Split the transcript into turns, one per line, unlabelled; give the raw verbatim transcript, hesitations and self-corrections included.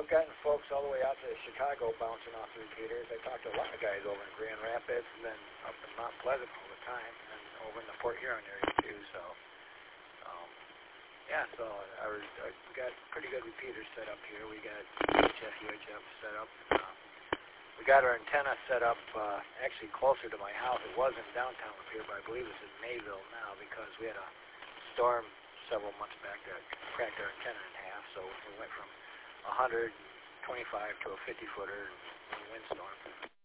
I've gotten folks all the way out to Chicago bouncing off the repeaters. I talked to a lot of guys over in Grand Rapids and then up in Mount Pleasant all the time, and over in the Port Huron area too. So, um, yeah, so I, was, I we got pretty good repeaters set up here. We got H F, U H F set up. Um, we got our antenna set up uh, actually closer to my house. It was in downtown up here, but I believe it's in Mayville now because we had a storm several months back that cracked our antenna in half. So we went from one hundred twenty-five to a fifty footer in a windstorm.